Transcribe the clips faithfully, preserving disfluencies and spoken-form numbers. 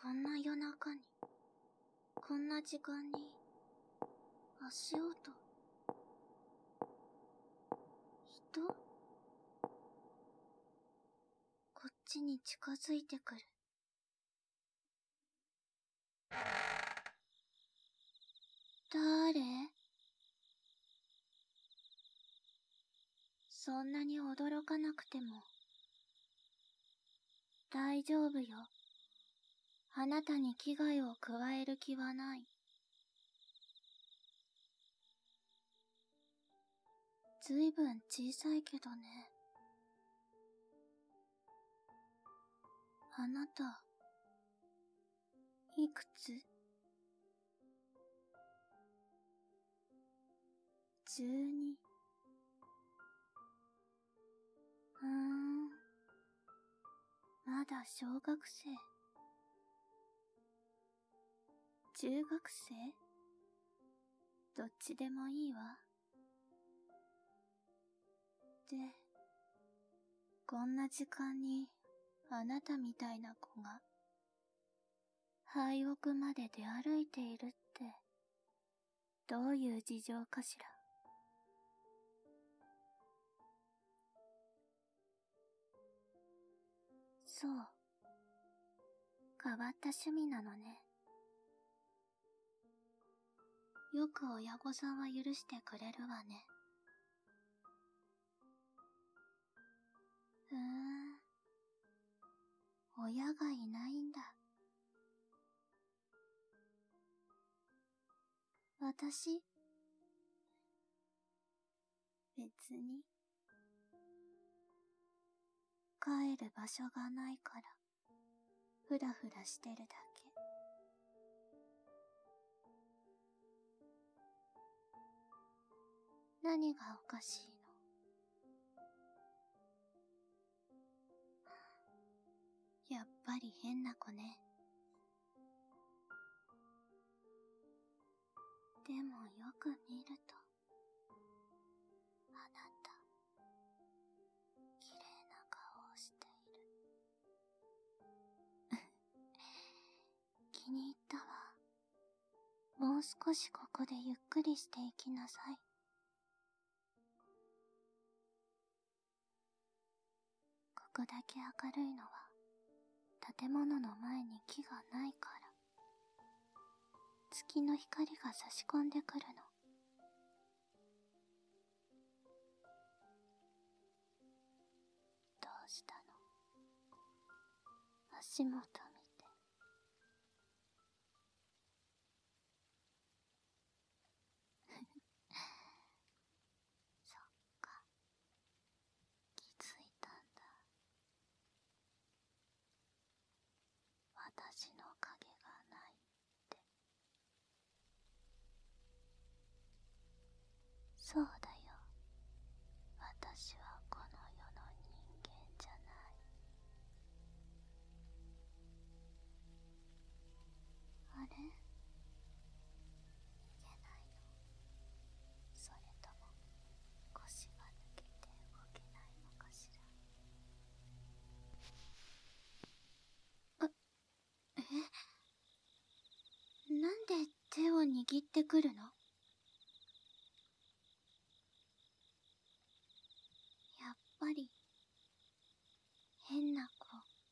こんな夜中に、こんな時間に、足音。人？こっちに近づいてくる。誰？そんなに驚かなくても。大丈夫よ。あなたに危害を加える気はない。ずいぶん小さいけどね。あなた、いくつ？じゅうに。うーん。まだ小学生。中学生？どっちでもいいわ。で、こんな時間にあなたみたいな子が廃屋まで出歩いているってどういう事情かしら。そう、変わった趣味なのね。よく親御さんは許してくれるわね。ふーん、親がいないんだ。私、別に帰る場所がないからふらふらしてるだけ。何がおかしいの？やっぱり変な子ね。でもよく見ると、あなた、綺麗な顔をしている。気に入ったわ。もう少しここでゆっくりしていきなさい。ここだけ明るいのは、建物の前に木がないから。月の光が差し込んでくるの。どうしたの？足元見て。そっか。気づいたんだ。私の影がないって。そうだよ。私はこの世の人間じゃない。あれ？逃げないの？それとも腰が抜けて動けないのかしら。あ、え？なんで手を握ってくるの？やっぱり変な子。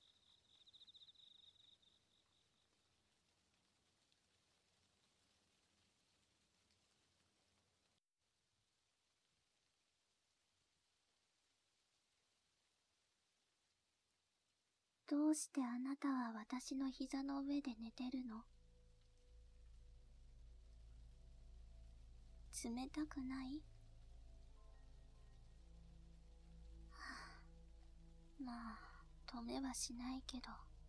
どうしてあなたは私の膝の上で寝てるの？冷たくない？はあ、まあ、止めはしないけど。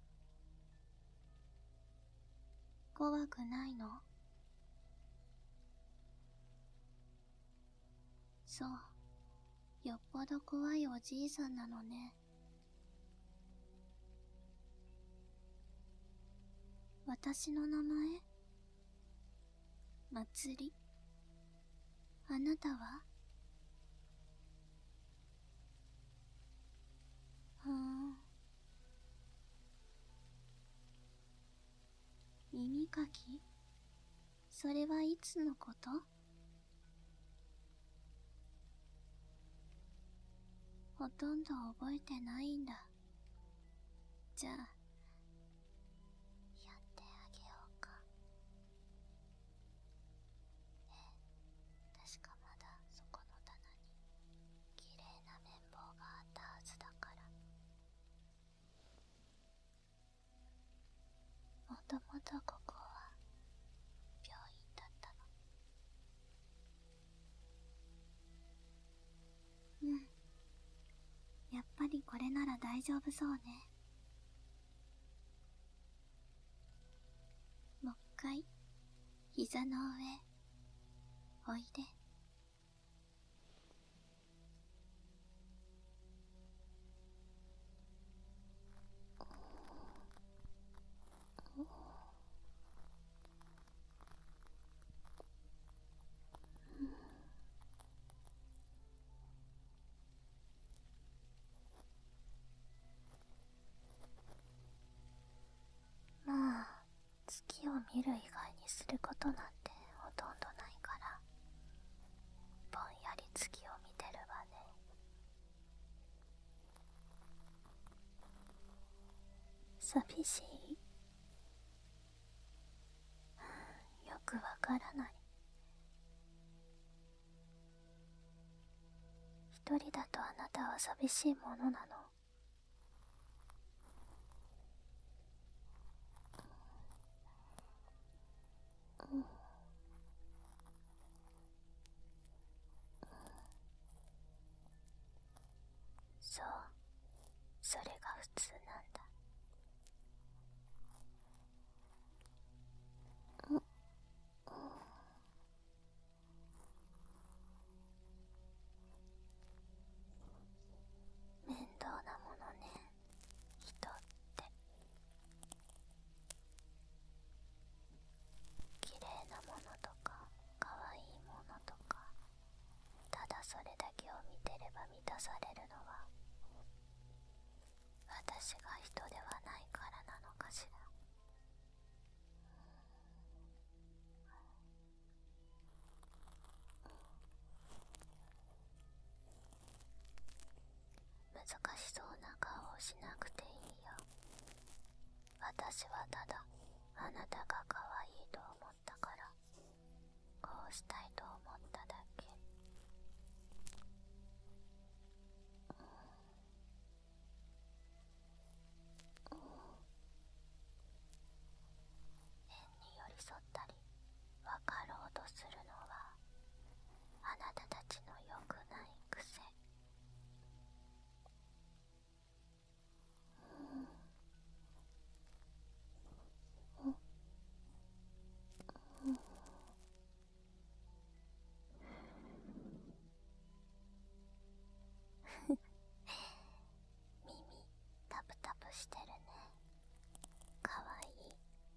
怖くないの？そう、よっぽど怖いおじいさんなのね。私の名前？まつり。あなたは？ふーん。 き？それはいつのこと？ほとんど覚えてないんだ。じゃあ、やってあげようか。ねえ、確かまだそこの棚に綺麗な綿棒があったはずだから。もともとここは病院だったの。うん。やっぱりこれなら大丈夫そうね。もう一回、膝の上、おいで。まあ、月を見る以外にすることなんてほとんどないから、ぼんやり月を見てるわね。寂しい？よくわからない。一人だとあなたは寂しいものなの？うん。そう、それが普通なんだ。うん。面倒なものね、人って。綺麗なものとか可愛いものとか、ただそれだけを見てれば満たされるのは私が人ではないからなのかしら。難しそうな顔をしなくていいよ。私はただあなたが可愛いと思ったからこうしたいと思っただけ。変に寄り添ったり分かろうとするのはあなたたちの良くない癖。耳タプタプしてるね。かわいい。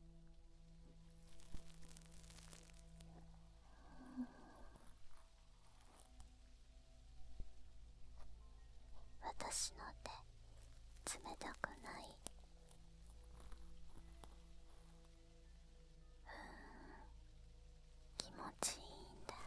私の手冷たくない？ふーん、気持ちいいんだ。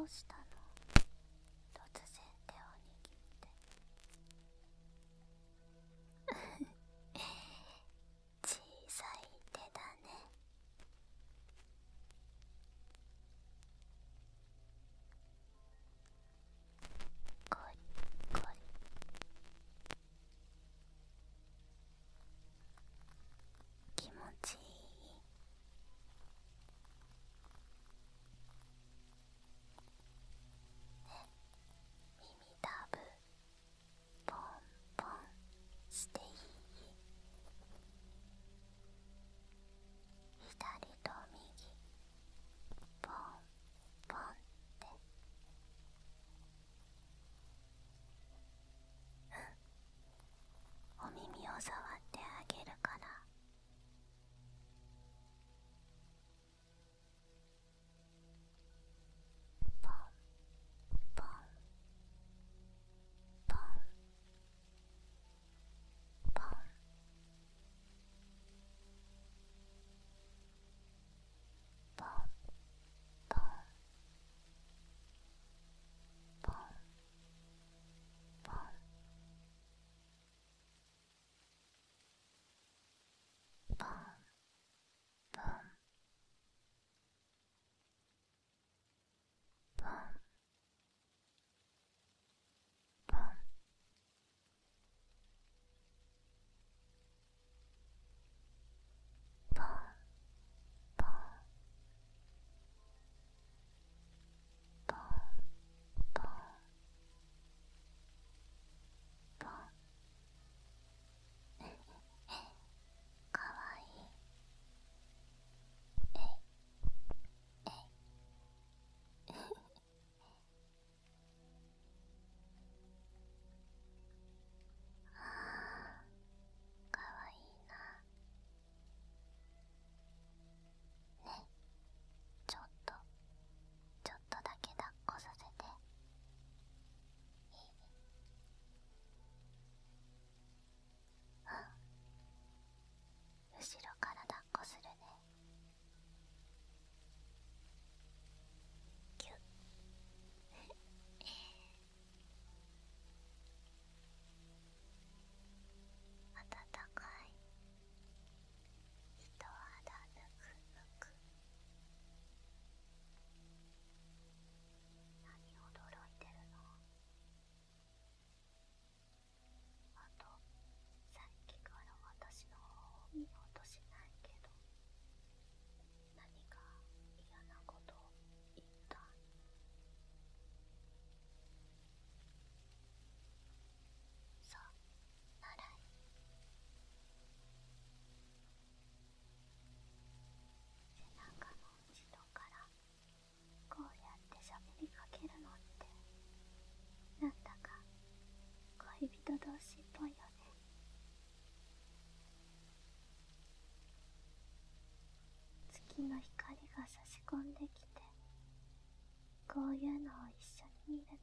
うしたの？突然手を握って小さい手だね。ゴリゴリ。気持ちいい。ね、耳たぶポンポンしていい？左と右ポンポンって。うん、お耳を触ってあげるから。ポンポンポンポンポンポンポンポンポンポンポンポンポンポンポンポンポン。かわいい。えいえいあー、かわいいな。ね、ちょっとちょっとだけ抱っこさせて。いい？うん、後ろから抱っこするね。キュッ暖かい。一肌ぬくぬく。何驚いてるの？あと、さっきから私の方を見ようとしないけど、何か嫌なこと言った？そう、ならいい。背中の後ろからこうやって喋りかけるのってなんだか恋人同士っぽいよね。月の光が差し込んできて、こういうのを一緒に見るのって。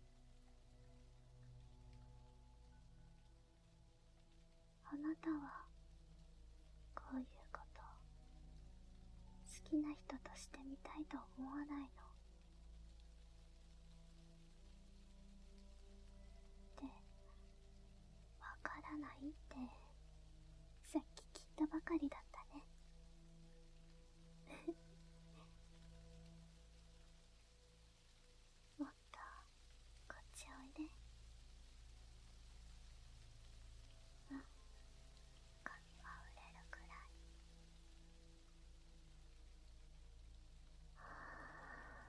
あなたはこういうことを好きな人としてみたいと思わないの？ってわからないってさっき聞いたばかりだったね。もっとこっちおいで。うん、髪が触れるくらい。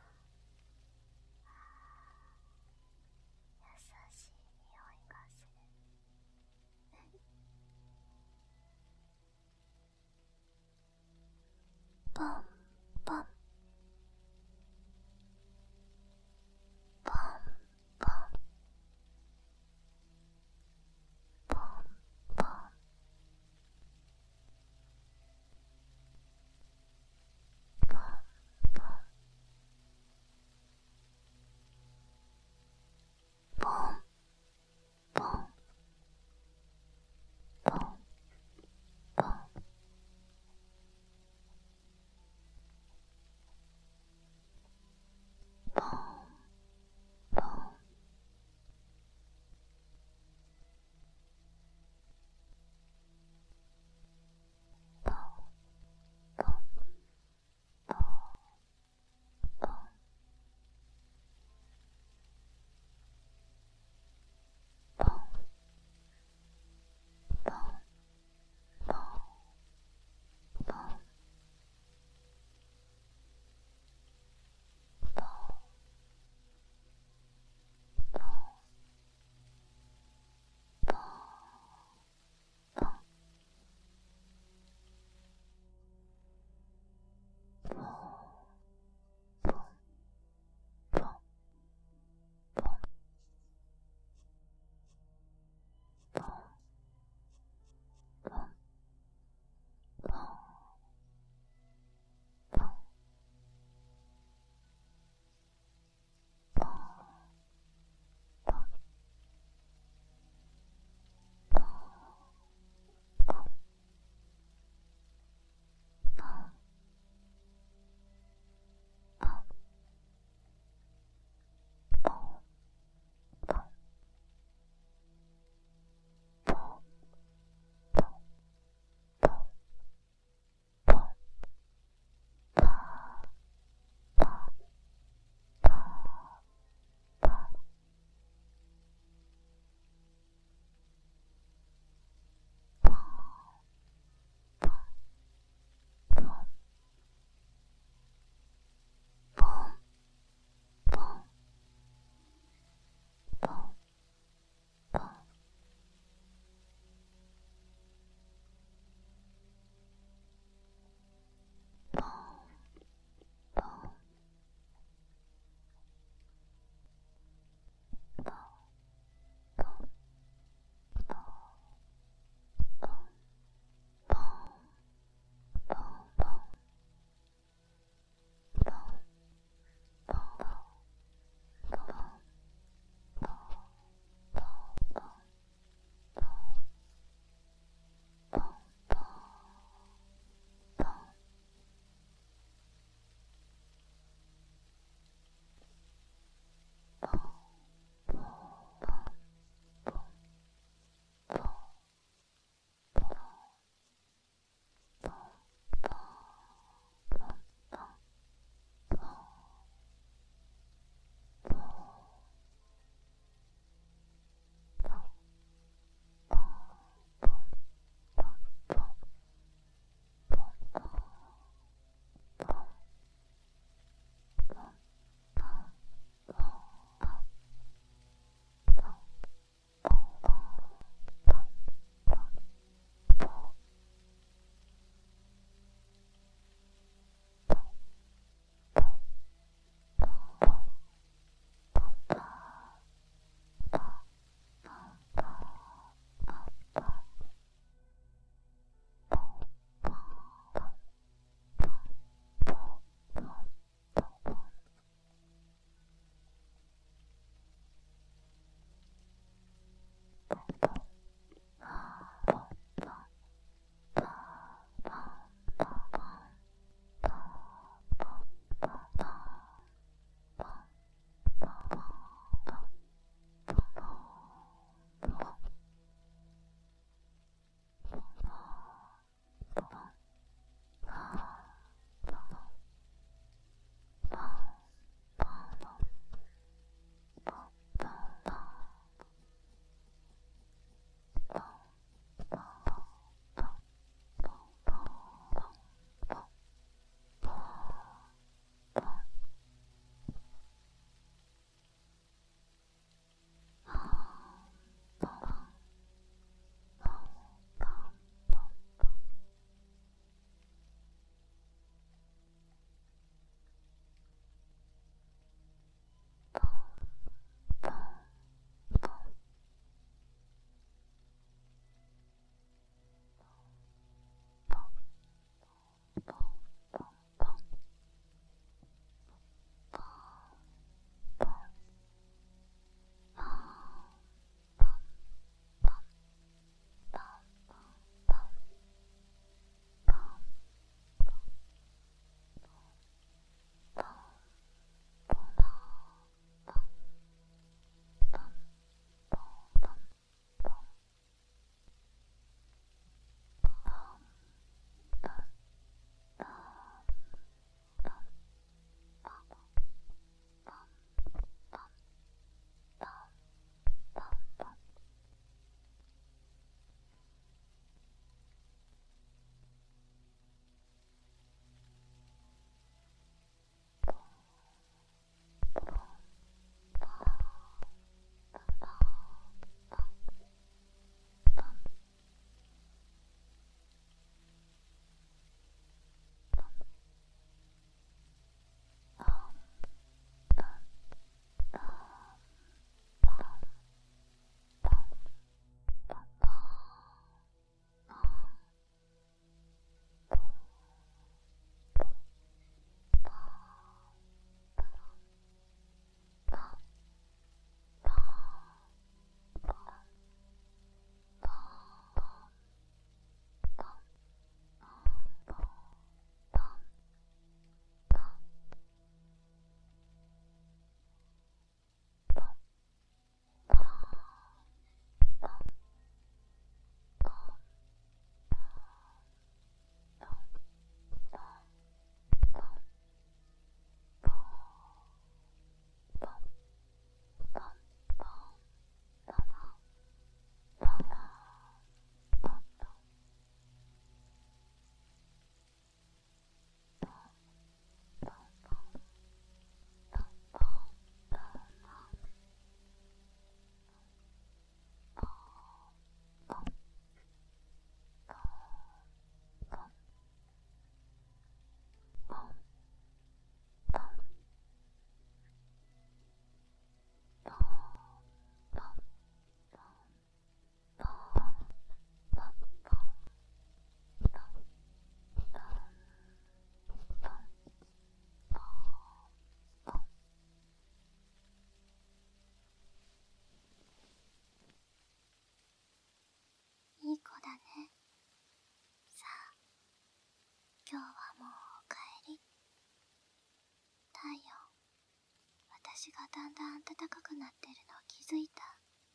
今日はもうお帰り。太陽、私がだんだん暖かくなってるの気づいた？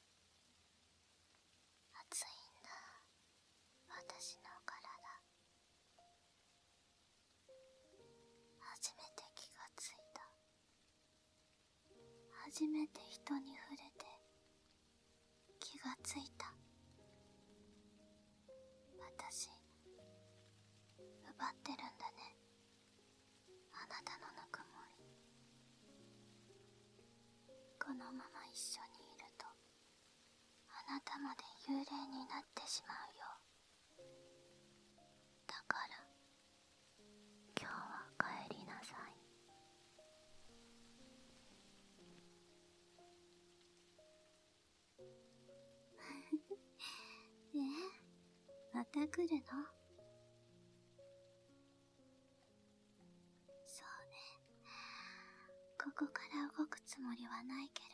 暑いんだ、私の体。初めて気がついた。初めて人に触れて気がついた。私、奪ってるんだね、あなたのぬくもり。このまま一緒にいると、あなたまで幽霊になってしまうよ。だから、今日は帰りなさい。え、また来るの？そうね。ここから動くつもりはないけ